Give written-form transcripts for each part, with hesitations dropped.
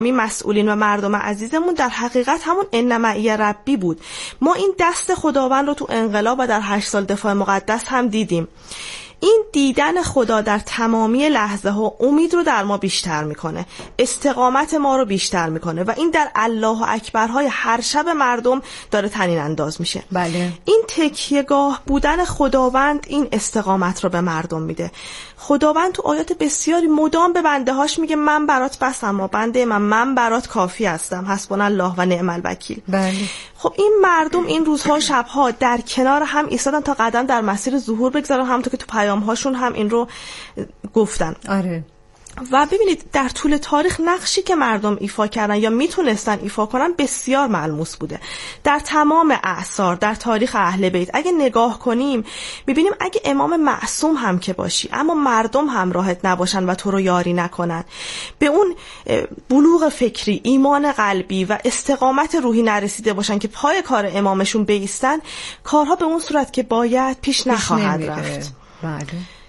مسئولین و مردم عزیزمون در حقیقت همون ان معی ربی بود. ما این دست خداوند رو تو انقلاب و در 8 سال دفاع مقدس هم دیدیم. این دیدن خدا در تمامی لحظه ها امید رو در ما بیشتر میکنه، استقامت ما رو بیشتر میکنه و این در الله اکبرهای هر شب مردم داره طنین انداز میشه. بله. این تکیهگاه بودن خداوند این استقامت رو به مردم میده. خداوند تو آیات بسیاری مدام به بنده هاش میگه من برات بسم و بنده من برات کافی هستم، حسبنا الله و نعم الوکیل. بله. خب این مردم این روزها شبها در کنار هم ایستادن تا قدم در مسیر ظهور بگذارن، همونطور که تو پیام‌هاشون هم این رو گفتن. آره. و ببینید در طول تاریخ نقشی که مردم ایفا کردن یا میتونستن ایفا کنن بسیار ملموس بوده. در تمام اعصار در تاریخ اهل بیت اگه نگاه کنیم میبینیم اگه امام معصوم هم که باشی اما مردم همراهت نباشن و تو رو یاری نکنن، به اون بلوغ فکری، ایمان قلبی و استقامت روحی نرسیده باشن که پای کار امامشون بایستن، کارها به اون صورت که باید پیش نخواهد رفت. بله.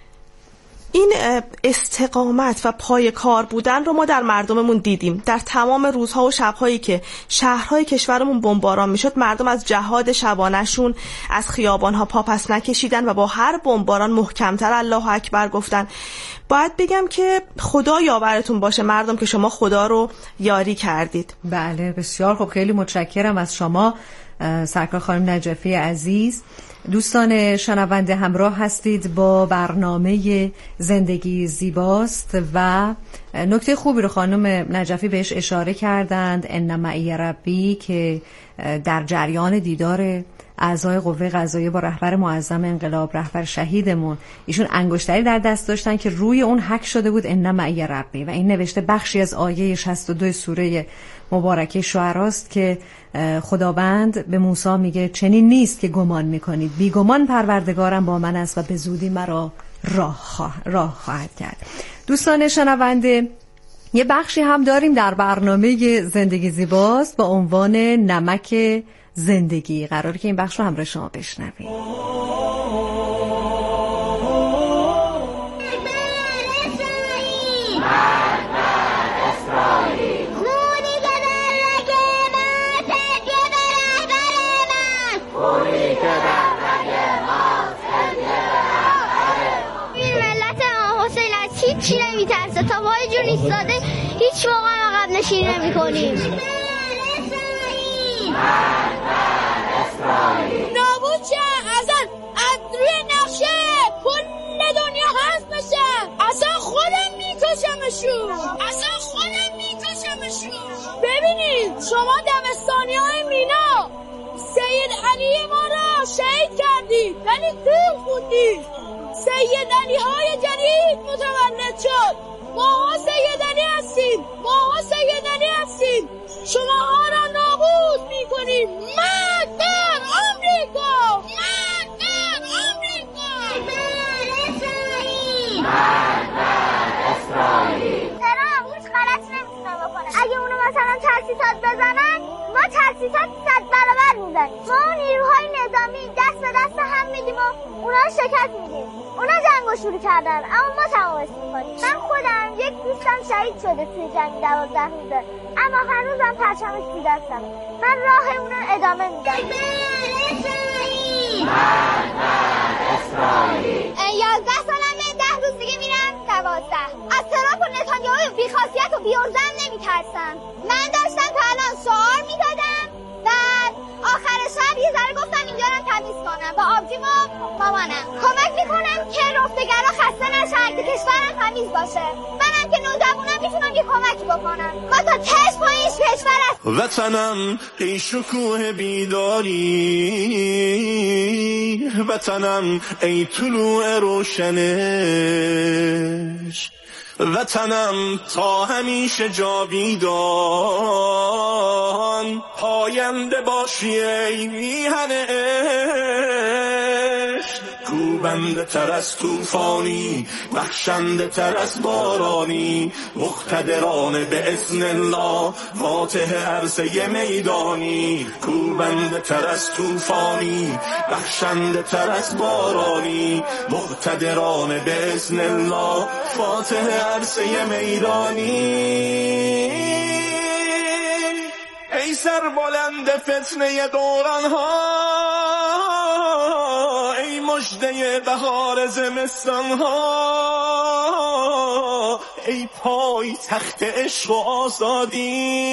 این استقامت و پای کار بودن رو ما در مردممون دیدیم. در تمام روزها و شبهایی که شهرهای کشورمون بمباران میشد، مردم از جهاد شبانه‌شون از خیابانها پا پس نکشیدن و با هر بمباران محکمتر الله اکبر گفتن. باید بگم که خدا یاورتون باشه مردم که شما خدا رو یاری کردید. بله بسیار خب، خیلی متشکرم از شما سرکار خانم نجفی عزیز. دوستان شنونده همراه هستید با برنامه زندگی زیباست و نکته خوبی رو خانم نجفی بهش اشاره کردند، ان معی ربی، که در جریان دیدار اعضای قوه قضاییه با رهبر معظم انقلاب، رهبر شهیدمون، ایشون انگشتری در دست داشتن که روی اون حک شده بود ان معی ربی و این نوشته بخشی از آیه 62 سوره مبارکه شعراست که خداوند به موسی میگه چنین نیست که گمان میکنید، بیگمان پروردگارم با من است و به زودی مرا راه خواهد کرد. دوستان شنونده، یه بخشی هم داریم در برنامه زندگی زیباست با عنوان نمک زندگی. قراره که این بخش رو همراه شما بشنویم. چی نمیترسه تا وای جون ایستاده هیچ موقع عقب نشینی نمی کنیم. نابود چه ازن از روی نقشه کل دنیا هست بشه، اصلا خودم میکشمشون. ببینید شما دبستانی های مینا سید علی ما را شهید کردید ولی خوب بودید. سید علی های جدید متولد شد، ماها سید علی هستیم، شماها را نابود میکنیم. مرد بر آمریکا، اسرائیل. چرا هیچ غلط نمیتونه بکنه. اگه اونو مثلا تاسیسات بزنن ما تاسیسات 100 برابر میزنیم. ما نیروهای نظامی دست به دست هم میدیم و اونا شکست میدیم. اونا جنگو شروع کردن اما ما تمامش میکنیم. من خودم یک دوستم شهید شده توی جنگ 12 روزه اما هنوزم پرچمش تو دستم. من راه اونو ادامه میدم. اسرائیل. 11 سالم، 10 روز دیگه میرم 12. از ترامپ و نتانیاهو بی‌خاصیت و بی‌ارزم نمیترسم. من داشتم تا الان شعار میدادم و آخر شب یه ذره گفتم اینجا رو تمیز کنم با آبجیم و مامانم. کمک میکنم که رفتگرها خسته نشن، که کشورم تمیز باشه. منم که نوجوانم میتونم یه کمکی بکنم. ما تا تش پایین کشور است. وطنم ای شکوه بیداری، وطنم ای طلوع روشنش، وطنم تا همیشه جاویدان، پاینده باشی ای میهن عشق. کوبنده تر از توفانی، بخشنده تر از بارانی، مقتدرانه به اذن الله، فاتح عرصه میدانی. کوبنده تر از توفانی، بخشنده تر از بارانی، مقتدرانه به اذن الله، فاتح عرصه میدانی. سربلند فتنه دوران ها، ای مژده بهار زمستان ها، ای پای تخت عشق و آزادی،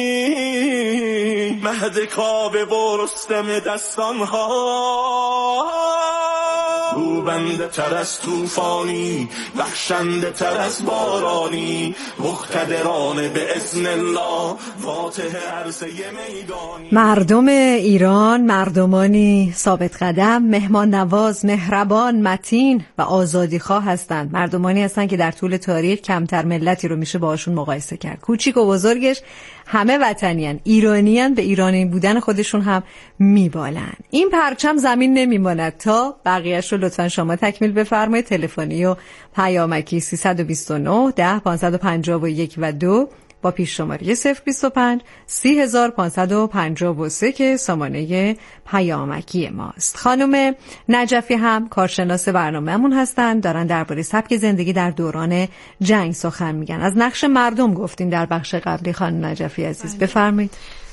مهد کعبه و رستم دستان ها. روبنده تر از طوفانی، بخشنده تر از بارانی، مقتدرانه به اذن الله، فاتح عرصه میدانی. مردم ایران مردمانی ثابت قدم، مهمان نواز، مهربان، متین و آزادیخواه هستند. مردمانی هستند که در طول تاریخ کمتر ملتی رو میشه باهاشون مقایسه کرد. کوچیک و بزرگش همه وطنیان، ایرانیان، به ایرانی بودن خودشون هم میبالن. این پرچم زمین نمیماند تا بقیه‌اش رو لطفاً شما تکمیل بفرمایید. تلفنی و پیامکی 329 10 551 و 2 با پیش شماره 025 30553 که سامانه پیامکی ماست. خانم نجفی هم کارشناس برنامه‌مون هستن، دارن درباره سبک زندگی در دوران جنگ سخن میگن. از نقش مردم گفتین در بخش قبلی خانم نجفی عزیز، بفرمایید.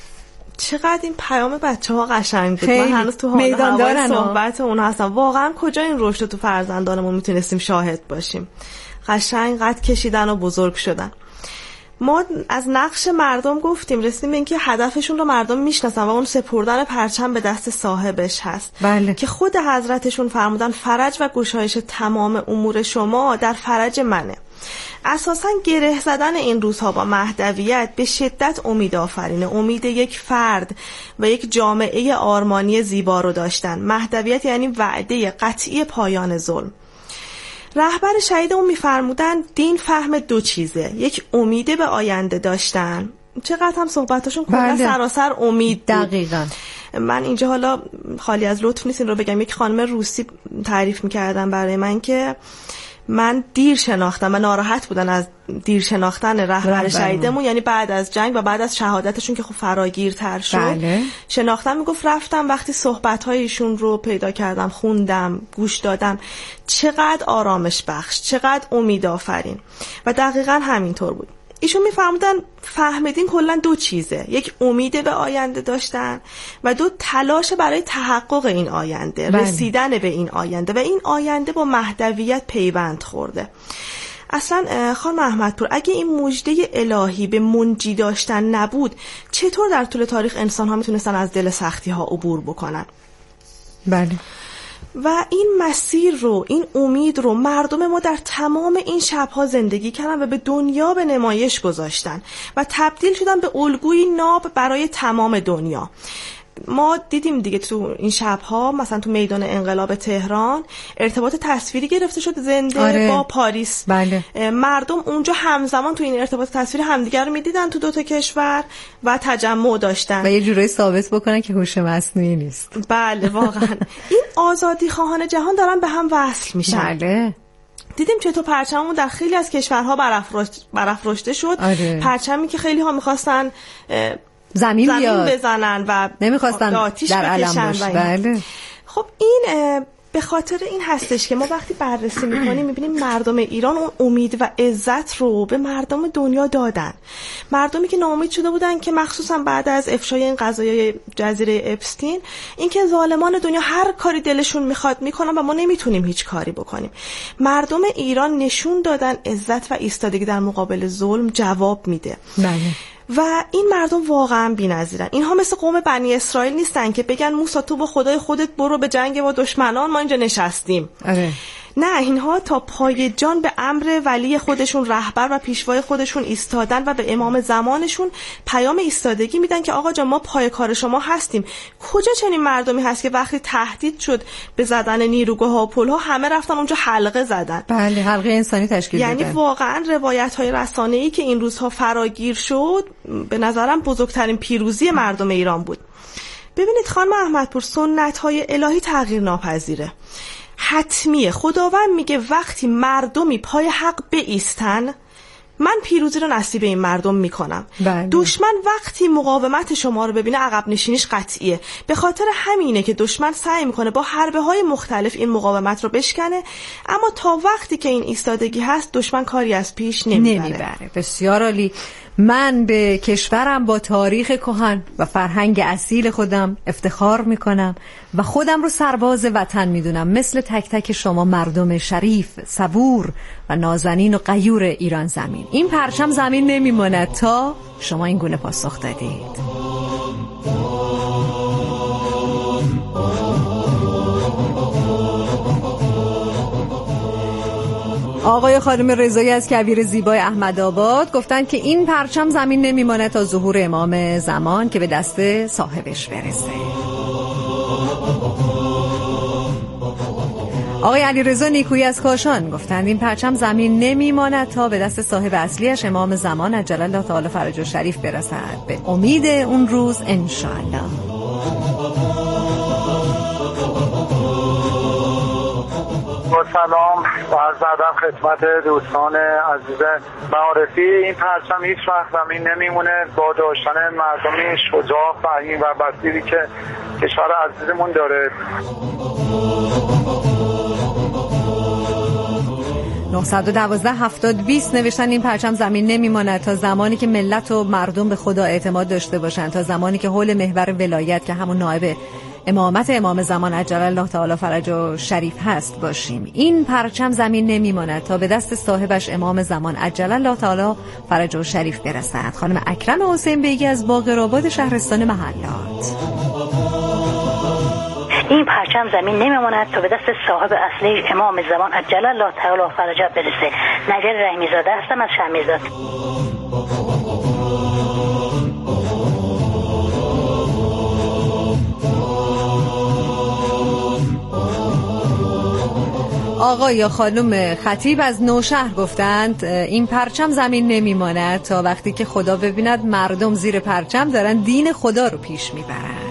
چقدر این پیام بچه‌ها قشنگ بود. من هنوز تو حال صحبت اونها هستم. واقعا کجا این رشد تو فرزندانمون میتونستیم شاهد باشیم. قشنگ قد کشیدن و بزرگ شدن. ما از نقش مردم گفتیم، رسیدیم به اینکه هدفشون رو مردم میشناسن و اون سپردن پرچم به دست صاحبش هست. بله. که خود حضرتشون فرمودن فرج و گشایش تمام امور شما در فرج منه. اساساً گره زدن این روزها با مهدویت به شدت امید آفرینه، امید یک فرد و یک جامعه آرمانی زیبا رو داشتن. مهدویت یعنی وعده قطعی پایان ظلم. رهبر شهید اون میفرمودن دین فهم دو چیزه، یک امید به آینده داشتن. چقدر هم صحبتاشون کلا سراسر امید بود. دقیقاً. من اینجا حالا خالی از لطف نیست این رو بگم، یک خانم روسی تعریف میکردن برای من که من دیر شناختم و ناراحت بودن از دیر شناختن رهبر شهیدمون، یعنی بعد از جنگ و بعد از شهادتشون که خب فراگیرتر شد. بله. شناختم، میگفت رفتم وقتی صحبت‌های ایشون رو پیدا کردم، خوندم، گوش دادم، چقدر آرامش بخش، چقدر امید آفرین. و دقیقاً همینطور بود. ایشون میفهمودن فهمیدین کلا دو چیزه، یک امید به آینده داشتن و دو تلاش برای تحقق این آینده. بله. رسیدن به این آینده و این آینده با مهدویت پیوند خورده. اصلا خانم احمدپور، اگه این مژده الهی به منجی داشتن نبود، چطور در طول تاریخ انسان ها میتونستن از دل سختی ها عبور بکنن؟ بله. و این مسیر رو، این امید رو مردم ما در تمام این شبها زندگی کردن و به دنیا به نمایش گذاشتن و تبدیل شدن به الگوی ناب برای تمام دنیا. ما دیدیم دیگه تو این شبها مثلا تو میدان انقلاب تهران ارتباط تصویری گرفته شد زنده با پاریس. بله. مردم اونجا همزمان تو این ارتباط تصویری همدیگر رو میدیدن تو دو تا کشور و تجمع داشتن و یه جورایی ثابت بکنن که هوش مصنوعی نیست. بله واقعا این آزادی خواهان جهان دارن به هم وصل میشن. بله. دیدیم چطور پرچممون در خیلی از کشورها برافراشته شد. پرچمی که خیلی ها میخواستن زمین بزنن و نمیخواستن در علم باشه. بله. خب این به خاطر این هستش که ما وقتی بررسی میکنیم میبینیم مردم ایران اون امید و عزت رو به مردم دنیا دادن. مردمی که ناامید شده بودن که مخصوصا بعد از افشای این قضایای جزیره اپستین، اینکه ظالمان دنیا هر کاری دلشون میخواد میکنن و ما نمیتونیم هیچ کاری بکنیم. مردم ایران نشون دادن عزت و ایستادگی در مقابل ظلم جواب میده. بله. و این مردم واقعا بی‌نظیرن. اینها مثل قوم بنی اسرائیل نیستن که بگن موسی تو با خدای خودت برو به جنگ با دشمنان، ما اینجا نشستیم. نه، اینها تا پای جان به امر ولی خودشون، رهبر و پیشوای خودشون ایستادن و به امام زمانشون پیام ایستادگی میدن که آقا جان ما پای کار شما هستیم. کجا چنین مردمی هست که وقتی تهدید شد به زدن نیروگاه‌ها و پل‌ها همه رفتن اونجا حلقه زدن؟ بله، حلقه انسانی تشکیل دادن. یعنی واقعا روایت‌های رسانه‌ای که این روزها فراگیر شد به نظرم بزرگترین پیروزی مردم ایران بود. ببینید خانم احمدپور، سنت‌های الهی تغییر ناپذیره، حتمیه. خداوند میگه وقتی مردمی پای حق بایستن من پیروزی رو نصیب این مردم میکنم. بله. دشمن وقتی مقاومت شما رو ببینه عقب نشینیش قطعیه. به خاطر همینه که دشمن سعی میکنه با حربه‌های مختلف این مقاومت رو بشکنه، اما تا وقتی که این ایستادگی هست دشمن کاری از پیش نمیبره. بسیار عالی. من به کشورم با تاریخ کهن و فرهنگ اصیل خودم افتخار میکنم و خودم رو سرباز وطن میدونم، مثل تک تک شما مردم شریف، صبور و نازنین و غیور ایران زمین. این پرچم زمین نمیماند تا شما این گونه پاسخ دادید. آقای خانم رضایی از کویر زیبای احمدآباد گفتن که این پرچم زمین نمیمانه تا ظهور امام زمان که به دست صاحبش برسه. آقای علیرضا نیکویی از کاشان گفتند این پرچم زمین نمیماند تا به دست صاحب اصلیش امام زمان عجل الله تعالی فرجه شریف برسد. به امید اون روز انشاءالله. با سلام و عرض ادب خدمت دوستان عزیز معارفی. این پرچم هیچ وقت زمین نمیمونه با داشتن مردمی شجاع، فهیم و بصیری که کشور عزیزمون داره. 912-70-20 نوشتن این پرچم زمین نمیماند تا زمانی که ملت و مردم به خدا اعتماد داشته باشن، تا زمانی که حول محور ولایت که همون نائب امامت امام زمان عجل الله تعالی فرجه شریف هست باشیم. این پرچم زمین نمیماند تا به دست صاحبش امام زمان عجل الله تعالی فرجه شریف برسد. خانم اکرم حسین بیگی از باقرآباد شهرستان محلات. این پرچم زمین نمیماند تا به دست صاحب اصلی امام زمان عجل الله تعالی فرجه برسه. نجر رحمی زاده هستم از شهرمیزاد. آقا یا خانم خطیب از نوشهر گفتند این پرچم زمین نمیماند تا وقتی که خدا ببیند مردم زیر پرچم دارن دین خدا رو پیش میبرن.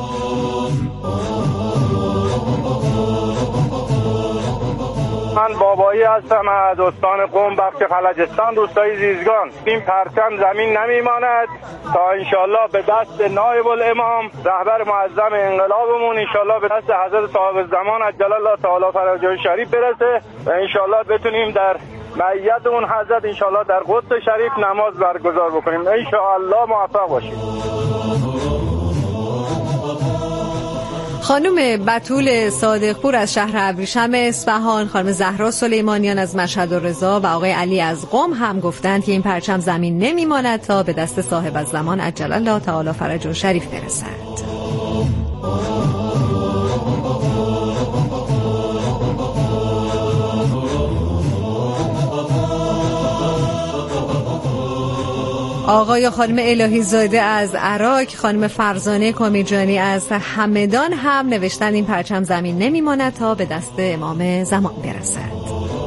من بابایی هستم از استان قم بخش خلجستان روستای زیزگان. این پرچم زمین نمیماند تا انشالله به دست نایب الامام رهبر معظم انقلابمون انشالله به دست حضرت صاحب زمان عجل الله تعالی فرجه شریف برسه و انشالله بتونیم در معیت اون حضرت انشالله در قدس شریف نماز برگزار بکنیم. انشالله موفق باشیم. خانم بتول صادقپور از شهر ابریشم اصفهان، خانم زهرا سلیمانیان از مشهد و رضا و آقای علی از قم هم گفتند که این پرچم زمین نمیماند تا به دست صاحب الزمان عجل الله تعالی فرجه شریف برسد. آقای خانم الهی زاده از عراق، خانم فرزانه کامیجانی از همدان هم نوشتن این پرچم زمین نمیماند تا به دست امام زمان برسد.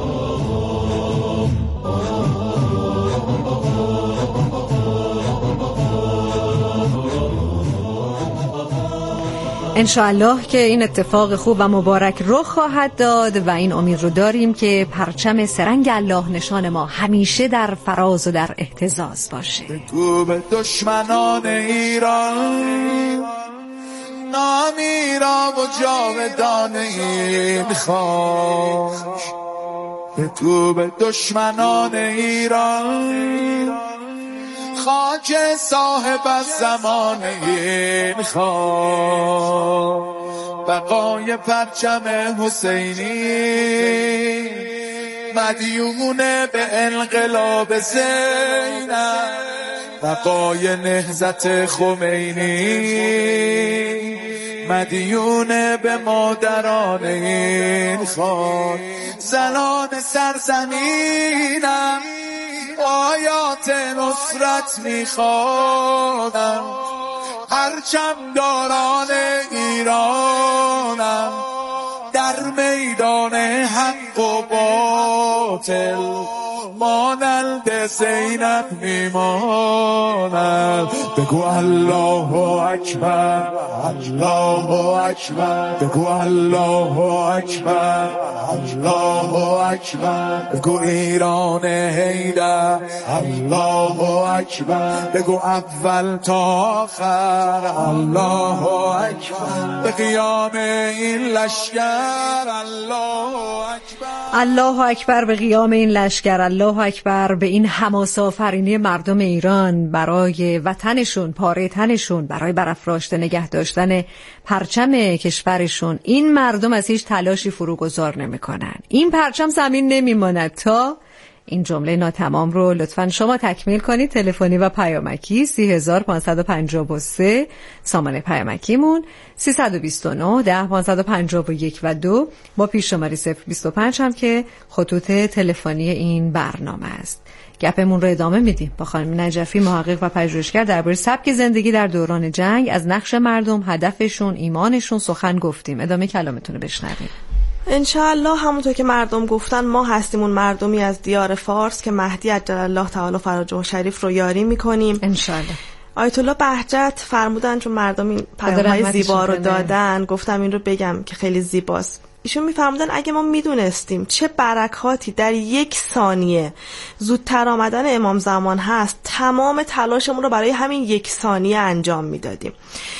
انشاءالله که این اتفاق خوب و مبارک رخ خواهد داد و این امید رو داریم که پرچم سرنگ الله نشان ما همیشه در فراز و در اهتزاز باشه. تو به دشمنان ایران نامیرا و جاودانه میخوام. تو به دشمنان ایران خاک صاحب از زمانه میخوام. بقای پرچم حسینی مدیونه به انقلاب زینب. بقای نهضت خمینی مدیونه به مادران این خاک. زنان سرزمینم آیات نصرت میخوانم، پرچم داران ایرانم، در میدان حق و باطل مانند زینب میماند. بگو الله اکبر الله اکبر، بگو الله اکبر الله اکبر، بگو ایران حیدر الله اکبر، بگو اول تا آخر الله اکبر. به قیام این لشکر الله اکبر الله اکبر، به قیام این لشکر الله الله اکبر به این حماسه آفرینی مردم ایران برای وطنشون، پاره تنشون، برای برافراشته نگه داشتن پرچم کشورشون. این مردم از هیچ تلاشی فروگذار نمی‌کنن. این پرچم زمین نمیماند تا این جمله ناتمام رو لطفاً شما تکمیل کنید. تلفنی و پیامکی 3553 سامانه پیامکیمون 329 10 551 و 2 با پیش شماره 025 هم که خطوط تلفنی این برنامه است. گپمون رو ادامه میدیم با خانم نجفی، محقق و پژوهشگر درباره سبک زندگی در دوران جنگ. از نقش مردم، هدفشون، ایمانشون سخن گفتیم. ادامه کلامتون رو بشنویم. انشاءالله همونطور که مردم گفتن ما هستیم اون مردمی از دیار فارس که مهدی عجل الله تعالی فرجه شریف رو یاری میکنیم انشاءالله. آیت الله بهجت فرمودن چون مردم این پیام‌های زیبا رو دادن، گفتم این رو بگم که خیلی زیباست. ایشون میفرمودن اگه ما میدونستیم چه برکاتی در 1 ثانیه زودتر آمدن امام زمان هست، تمام تلاشمون رو برای همین 1 ثانیه انجام میدادیم.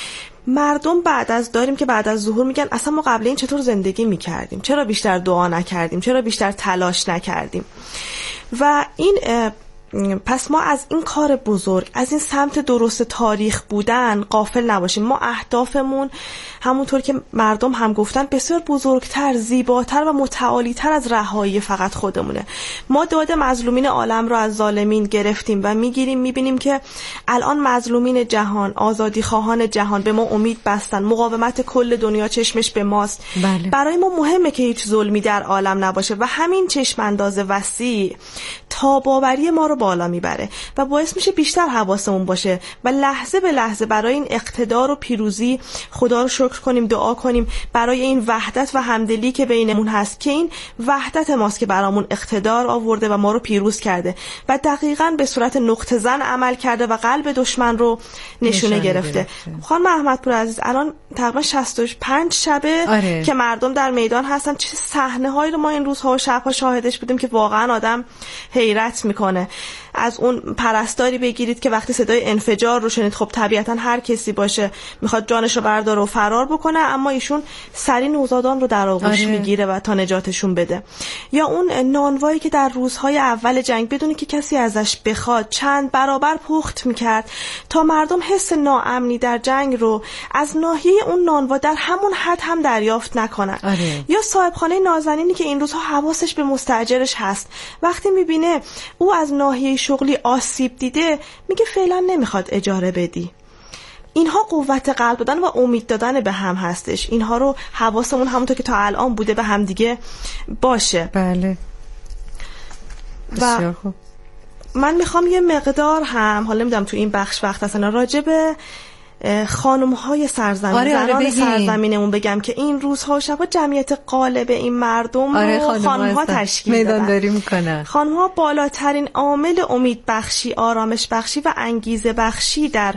مردم بعد از ظهور میگن اصلا ما قبل این چطور زندگی میکردیم، چرا بیشتر دعا نکردیم، چرا بیشتر تلاش نکردیم. و این پس ما از این کار بزرگ، از این سمت درست تاریخ بودن غافل نباشیم. ما اهدافمون همونطور که مردم هم گفتن بسیار بزرگتر، زیباتر و متعالیتر از رهایی فقط خودمونه. ما داد مظلومین عالم رو از ظالمین گرفتیم و میگیریم، میبینیم که الان مظلومین جهان، آزادی خواهان جهان به ما امید بستن، مقاومت کل دنیا چشمش به ماست. بله. برای ما مهمه که هیچ ظلمی در عالم نباشه و همین چشم انداز وسیع تاب‌آوری ما رو بالا میبره و باعث میشه بیشتر حواسمون باشه و لحظه به لحظه برای این اقتدار و پیروزی خدا رو شکر کنیم، دعا کنیم برای این وحدت و همدلی که بینمون هست، که این وحدت ماست که برامون اقتدار آورده و ما رو پیروز کرده و دقیقاً به صورت نقطه زن عمل کرده و قلب دشمن رو نشونه گرفته. خانم احمدپور عزیز، الان تقریبا 65 شبه که مردم در میدان هستن. چه صحنه‌هایی رو ما این روزها و شب‌ها شاهدش بودیم که واقعاً آدم حیرت میکنه. از اون پرستاری بگیرید که وقتی صدای انفجار رو شنید، خب طبیعتا هر کسی باشه میخواد جانش رو برداره و فرار بکنه، اما ایشون سری نوزادان رو در آغوش میگیره و تا نجاتشون بده. یا اون نانوایی که در روزهای اول جنگ بدون که کسی ازش بخواد چند برابر پخت میکرد تا مردم حس ناامنی در جنگ رو از ناحیه اون نانوا در همون حد هم دریافت نکنن. یا صاحبخانه نازنینی که این روزها حواسش به مستاجرش هست، وقتی میبینه او از ناحیه شغلی آسیب دیده میگه فعلا نمیخواد اجاره بدی. اینها قوت قلب دادن و امید دادن به هم هستش. اینها رو حواسمون همونطور که تا الان بوده به هم دیگه باشه. بله بسیار خوب. من میخوام یه مقدار هم، حالا نمیدونم تو این بخش وقت اصلا، راجع به خانم‌های سرزمین، زنان سرزمینمون بگم که این روزها و شبا جمعیت غالب این مردم رو خانم‌ها تشکیل دادن. میدانداری میکنن. خانم‌ها بالاترین عامل امید بخشی، آرامش بخشی و انگیزه بخشی در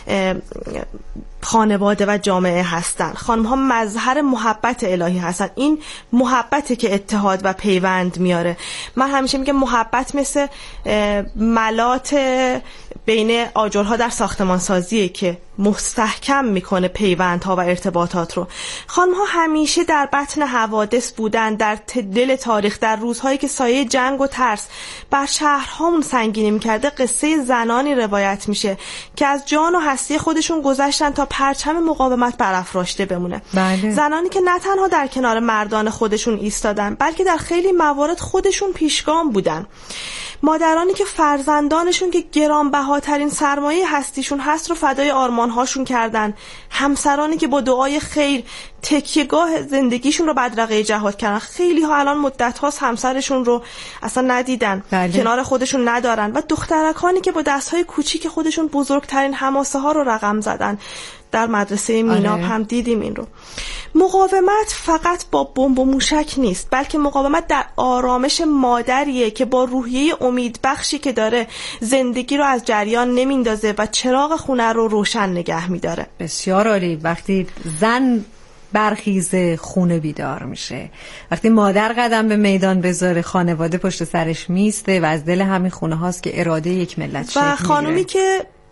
خانواده و جامعه هستن. خانم‌ها مظهر محبت الهی هستن. این محبته که اتحاد و پیوند میاره. من همیشه میگم محبت مثل ملات بین آجرها در ساختمان سازیه که مستحکم میکنه پیوندها و ارتباطات رو. خانم‌ها همیشه در بطن حوادث بودن، در دل تاریخ، در روزهایی که سایه جنگ و ترس بر شهرهامون سنگینی میکرده. قصه زنانی روایت میشه که از جان و هستی خودشون گذشتن تا پرچم مقاومت برافراشته بمونه. بله. زنانی که نه تنها در کنار مردان خودشون ایستادن، بلکه در خیلی موارد خودشون پیشگام بودن. مادرانی که فرزندانشون که گرانبهاترین سرمایه هستیشون هست رو فدای آرمانهاشون کردن. همسرانی که با دعای خیر تکیهگاه زندگیشون رو بدرقه جهاد کردن. خیلی ها الان مدت هاست همسرشون رو اصلا ندیدن. بله. کنار خودشون ندارن. و دخترکانی که با دستهای کوچیک خودشون بزرگترین حماسه ها رو رقم زدن. در مدرسه میناب هم دیدیم این رو. مقاومت فقط با بمب و موشک نیست، بلکه مقاومت در آرامش مادریه که با روحیه امید بخشی که داره زندگی رو از جریان نمیندازه و چراغ خونه رو روشن نگه میداره. بسیار عالی. وقتی زن برخیزه خونه بیدار میشه، وقتی مادر قدم به میدان بذاره خانواده پشت سرش میسته و از دل همین خونه هاست که اراده یک ملت شکل میگیره. و خانومی که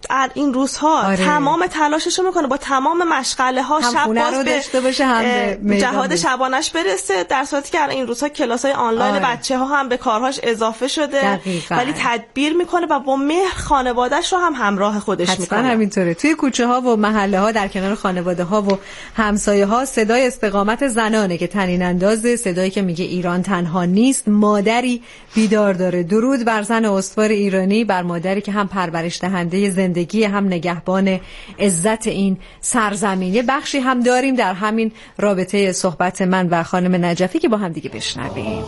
این روزها آره. تمام تلاششو میکنه با تمام مشغله ها، شب باز رو داشته باشه، هم به جهاد شبانش برسه، در صورتی که این روزها کلاس‌های آنلاین بچه‌ها هم به کارهاش اضافه شده. دقیقاً. ولی تدبیر میکنه و با مهر خانواده‌اش رو هم همراه خودش میکنه. حتما همینطوره. توی کوچه ها و محله ها، در کنار خانواده ها و همسایه ها، صدای استقامت زنانه که طنین اندازه، صدایی که میگه ایران تنها نیست، مادری بیدار داره. درود بر زن استوار ایرانی، بر مادری که هم پرورش دهنده زندگی، هم نگهبان عزت این سرزمین. یه بخشی هم داریم در همین رابطه صحبت من و خانم نجفی که با هم دیگه بشنویم.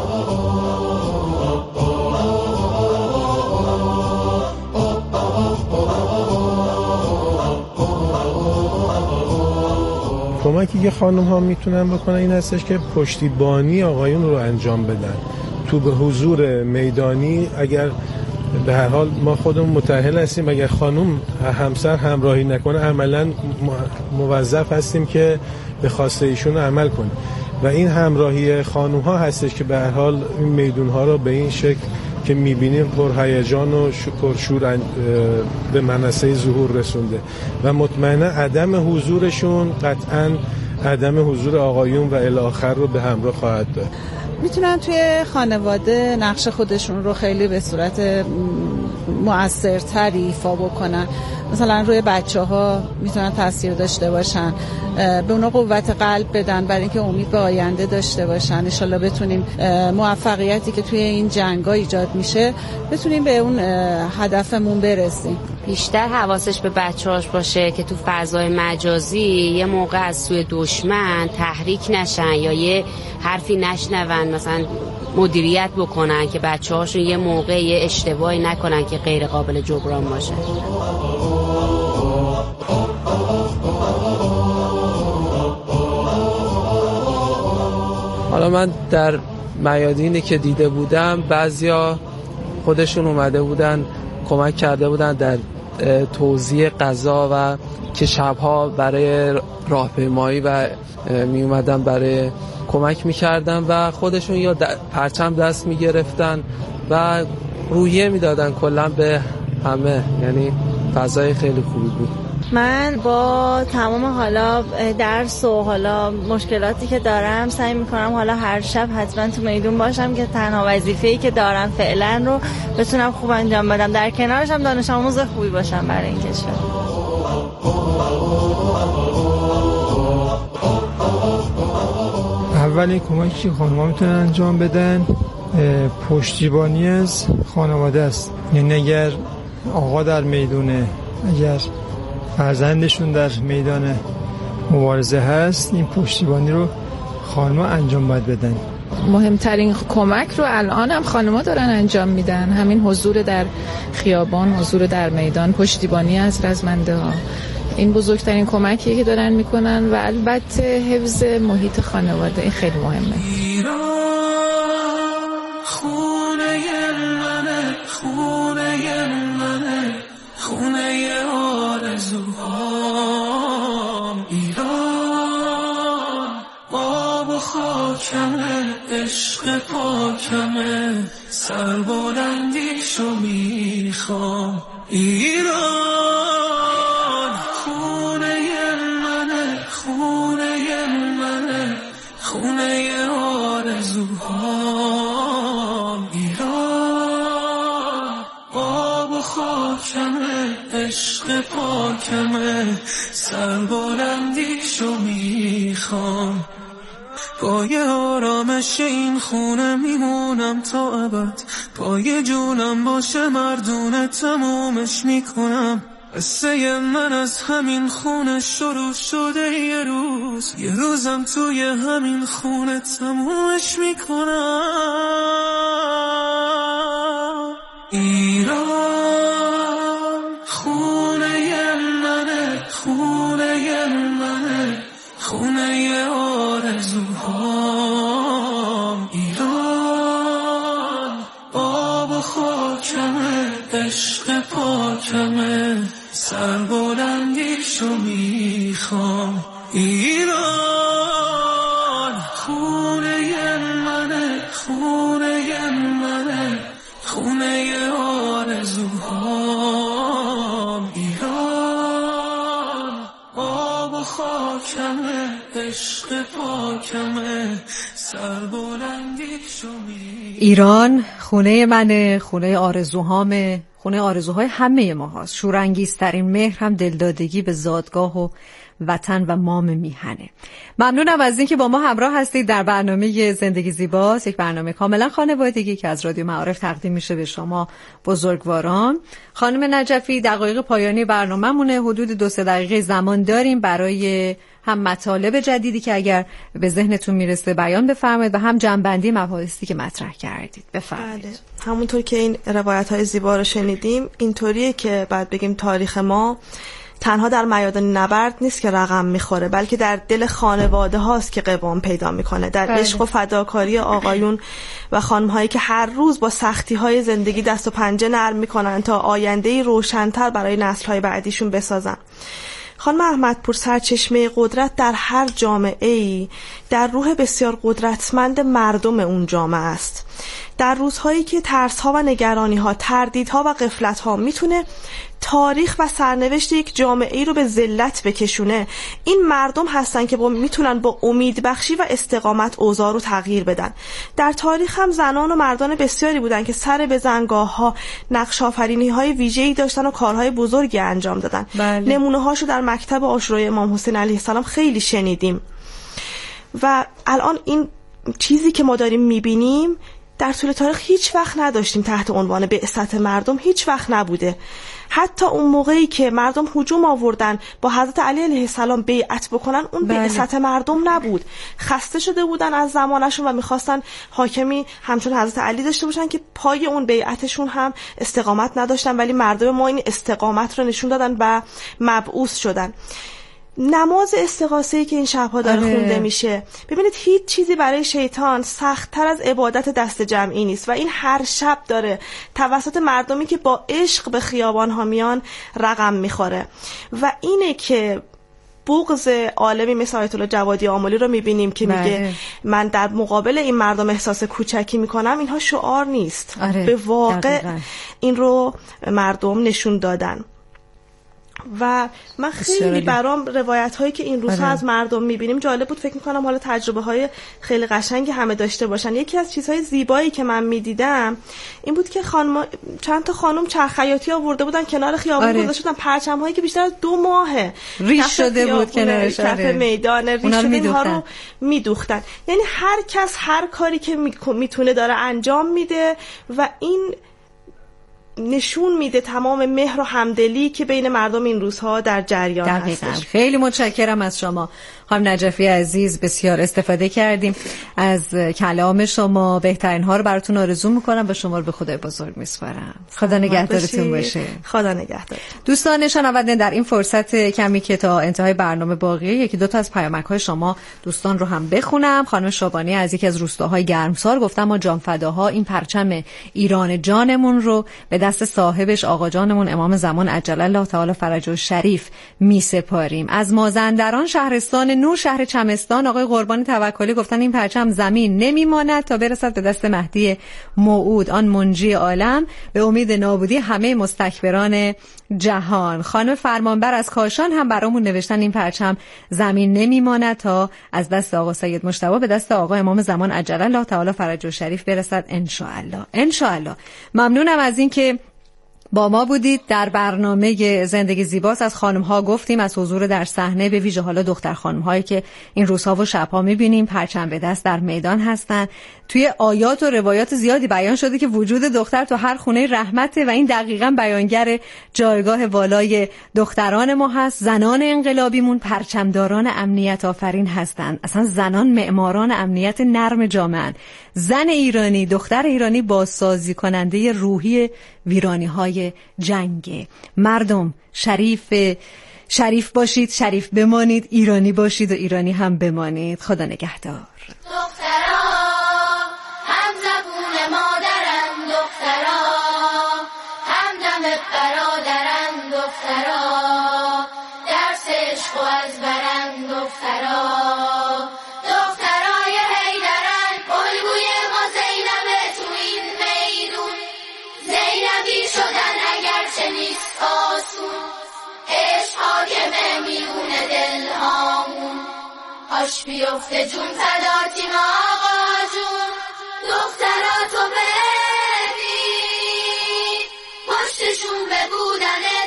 کمکی که خانم ها میتونن بکنن این هستش که پشتیبانی آقایون رو انجام بدن تو به حضور میدانی. اگر به هر حال ما خودمون متأهل هستیم، اگر خانم همسر همراهی نکنه عملا موظف هستیم که به خواسته ایشون عمل کنیم و این همراهی خانم ها هستش که به هر حال این میدون ها رو به این شکل که میبینیم پرهیجان و پرشور به منصه ظهور رسونده و مطمئنا عدم حضورشون قطعا عدم حضور آقایون و الی آخر رو به همراه خواهد داشت. میتونن توی خانواده نقش خودشون رو خیلی به صورت مؤثرتری ایفا بکنن. مثلا روی بچه‌ها میتونن تاثیر داشته باشن، به اونا قوت قلب بدن برای اینکه امید به آینده داشته باشن. ان شاءالله بتونیم موفقیتی که توی این جنگ‌ها ایجاد میشه بتونیم به اون هدفمون برسیم. بیشتر حواسش به بچه‌هاش باشه که تو فضای مجازی یه موقع از سوی دشمن تحریک نشن یا یه حرفی نشنون، مثلا مدیریت بکنن که بچه‌هاشون یه موقع یه اشتباهی نکنن که غیر قابل جبران باشه. حالا من در میادینی که دیده بودم بعضیا خودشون اومده بودن کمک کرده بودن در توزیع غذا و که شبها برای راهپیمایی و می اومدن برای کمک میکردن و خودشون یا پرچم دست میگرفتن و روحیه میدادن کلا به همه، یعنی فضای خیلی خوبی بود. من با تمام حالا درس و حالا مشکلاتی که دارم سعی میکنم حالا هر شب حتما تو میدون باشم که تنها وظیفه‌ای که دارم فعلا رو بتونم خوب انجام بدم، در کنارش هم دانش آموز خوبی باشم برای این کشور. اولین کمکی که خانم‌ها میتونن انجام بدن پشتیبانی از خانواده است. یعنی اگر آقا در میدونه، اگر فرزندشون در میدان مبارزه هست، این پشتیبانی رو خانم‌ها انجام باید بدن. مهمترین کمک رو الان هم خانم‌ها دارن انجام میدن، همین حضور در خیابان، حضور در میدان، پشتیبانی از رزمنده‌ها. این بزرگترین کمکیه که دارن میکنن و البته حفظ محیط خانواده، این خیلی مهمه. ایران خونه منه، خونه منه، خونه آرزوهام. ایران آب و خاکمه، عشق پاکمه، سربلندیشو میخوام. ایران خونه منه، خونه منه، خونه آرزوهام. ایران آب و خاکمه، عشق پاکمه، سربلندیشو میخوام. پای آرامش این خونه میمونم تا ابد، پای جونم باشه مردونه تمومش میکنم. قصه من از همین خونه شروع شده، یه روزم توی همین خونه تمومش میکنم. ایران خونه منه، خونه منه، خونه آرزوهام. ایران آب و خاکمه، عشق پاکمه، سربلندیشو میخوام. ایران خونه منه، خونه منه، خونه آرزوهام. و خاکمه عشق پاکمه سربلندی شمی. ایران خونه منه، خونه آرزوهامه، خونه آرزوهای همه ما هاست. شورانگیزترین مهر هم دلدادگی به زادگاه و وطن و مام میهنه. ممنونم از اینکه با ما همراه هستید در برنامه زندگی زیباست، یک برنامه کاملا خانوادگی که از رادیو معارف تقدیم میشه به شما بزرگواران. خانم نجفی، دقایق پایانی برنامه‌مونه، حدود 2-3 دقیقه زمان داریم برای هم مطالب جدیدی که اگر به ذهنتون میرسه بیان بفرمایید و هم جنبندی مباحثی که مطرح کردید. بفرمایید. بله. همونطور که این روایت‌های زیبا رو شنیدیم، اینطوریه که بعد بگیم تاریخ ما تنها در میدان نبرد نیست که رقم میخوره، بلکه در دل خانواده هاست که قوام پیدا میکنه، در عشق و فداکاری آقایون و خانم هایی که هر روز با سختی های زندگی دست و پنجه نرم میکنن تا آینده‌ای روشن‌تر برای نسل های بعدیشون بسازن. خانم احمدپور، سرچشمه قدرت در هر جامعه‌ای در روح بسیار قدرتمند مردم اون جامعه است. در روزهایی که ترس‌ها و نگرانی‌ها، تردیدها و غفلت‌ها میتونه تاریخ و سرنوشت یک جامعه‌ای رو به ذلت بکشونه، این مردم هستن که میتونن با امید بخشی و استقامت اوضاع رو تغییر بدن. در تاریخ هم زنان و مردان بسیاری بودن که سر به زنگاه‌ها نقش آفرینی‌های ویژه‌ای داشتن و کارهای بزرگی انجام دادن. نمونه‌هاشو در مکتب عاشورای امام حسین علیه السلام خیلی شنیدیم و الان این چیزی که ما داریم می‌بینیم در طول تاریخ هیچ وقت نداشتیم. تحت عنوان بعثت مردم هیچ وقت نبوده. حتی اون موقعی که مردم هجوم آوردن با حضرت علی علیه السلام بیعت بکنن، اون بعثت مردم نبود. خسته شده بودن از زمانشون و میخواستن حاکمی همچون حضرت علی داشته باشن که پای اون بیعتشون هم استقامت نداشتن، ولی مردم ما این استقامت رو نشون دادن و مبعوث شدن. نماز استغاثه‌ای که این شب‌ها داره خونده میشه، ببینید هیچ چیزی برای شیطان سخت‌تر از عبادت دست جمعی نیست و این هر شب داره توسط مردمی که با عشق به خیابان‌ها میان رقم میخوره و اینه که بغض عالمی مثل آیت الله جوادی آملی رو میبینیم که میگه من در مقابل این مردم احساس کوچکی میکنم. اینها شعار نیست، به واقع این رو مردم نشون دادن. و من خیلی برام روایت هایی که این روزها از مردم میبینیم جالب بود. فکر میکنم حالا تجربه های خیلی قشنگی همه داشته باشن. یکی از چیزهای زیبایی که من میدیدم این بود که چند تا خانم چرخ خیاطی آورده بودن کنار خیابون گذاشته بودن، پرچم هایی که بیشتر از 2 ماه ریش شده بود کنارش، کف میدان ریش شده، اینها رو میدوختن. یعنی هر کس هر کاری که میتونه داره انجام میده و این نشون میده تمام مهر و همدلی که بین مردم این روزها در جریان هستش. خیلی متشکرم از شما خانم نجفی عزیز، بسیار استفاده کردیم از کلام شما. بهترین ها رو براتون آرزو میکنم و شما رو به خدای بزرگ میسپارم. خدا نگهدارتون باشه. خدا نگهدار. دوستان شنونده، در این فرصت کمی که تا انتهای برنامه باقیه، 1-2 تا از پیامک های شما دوستان رو هم بخونم. خانم شابانی از یکی از روستاهای گرمسار گفتن ما جانفداها این پرچم ایران جانمون رو به دست صاحبش آقا جانمون امام زمان عجل الله تعالی فرجه شریف میسپاریم. از مازندران شهرستان نور شهر چمستان آقای قربانی توکلی گفتن این پرچم زمین نمیماند تا برسد به دست مهدی موعود آن منجی عالم، به امید نابودی همه مستکبران جهان. خانم فرمانبر از کاشان هم برامون نوشتن این پرچم زمین نمیماند تا از دست آقا سید مجتبی به دست آقا امام زمان عجل الله تعالی فرجه شریف برسد ان شاء الله. ان شاء الله. ممنونم از اینکه با ما بودید در برنامه زندگی زیباست. از خانم ها گفتیم، از حضور در صحنه، به ویژه حالا دختر خانم هایی که این روزها و شبها میبینیم پرچم به دست در میدان هستن. توی آیات و روایات زیادی بیان شده که وجود دختر تو هر خونه رحمته و این دقیقاً بیانگر جایگاه والای دختران ما هست. زنان انقلابیمون پرچمداران امنیت آفرین هستند. اصلا زنان معماران امنیت نرم جامعه. زن ایرانی، دختر ایرانی بازسازی کننده روحی ویرانی های جنگ. مردم شریف باشید، شریف بمانید، ایرانی باشید و ایرانی هم بمانید. خدا نگهدار. دخترا هم زبون مادرن، دخترا هم دم برادرن، دخترا درس عشق و از برن، دخترا دخترای هیدرن، الگوی ما زینبه تو این میدون، زینبی شدن اگر چه نیست آسون، عشق حاکمه میونه دلها. کاش بیفته جون فداتیم آقا جون. دختراتو ببین پشتشون به بودن